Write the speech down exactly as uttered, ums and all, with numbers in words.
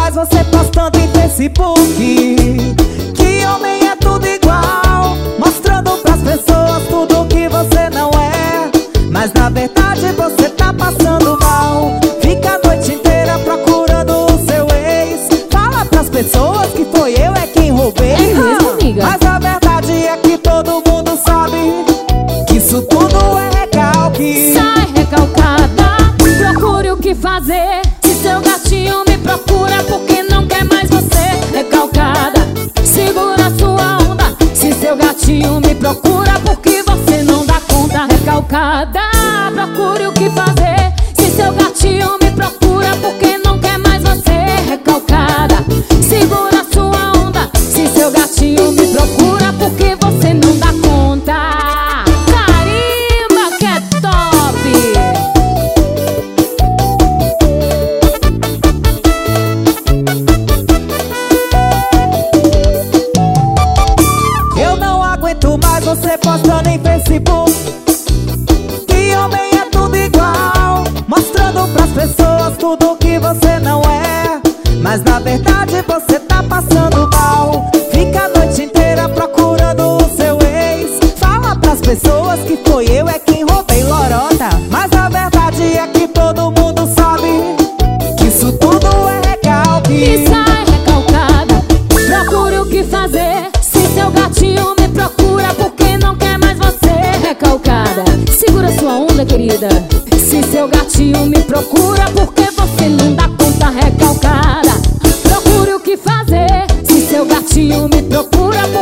mais você postando em Facebook que homem é tudo igual, mostrando pras pessoas tudo que você não é. Mas na verdade você tá passando mal. Fica a noite inteira procurando o seu ex. Fala pras pessoas que foi eu é quem roubei. É mesmo, amiga? Mas a verdade é que todo mundo sabe que isso tudo é recalque. Sai recalcada, procure o que fazer. Se seu gatinho me procura porque não quer mais você. Recalcada, segura sua onda. Se seu gatinho me procura porque você não dá conta. Recalcada, procure o que fazer. Se seu gatinho me procura porque não quer mais você. Recalcada, segura sua onda. Se seu gatinho me procura porque você não dá conta. Carimba que é top! Eu não aguento mais você postando em Facebook que homem é tudo igual, mostrando pras pessoas tudo que você não é. Mas na verdade você tá passando mal. Fica a noite inteira procurando o seu ex. Fala pras pessoas que foi eu é quem roubei, lorota. Mas a verdade é que todo mundo sabe que isso tudo é recalque. E sai recalcada, procure o que fazer. Se seu gatinho me procura porque não quer mais você. Recalcada, segura sua onda, querida. Se seu gatinho me procura porque você não dá conta. Recalcada, procure o que fazer. Se seu gatinho me procura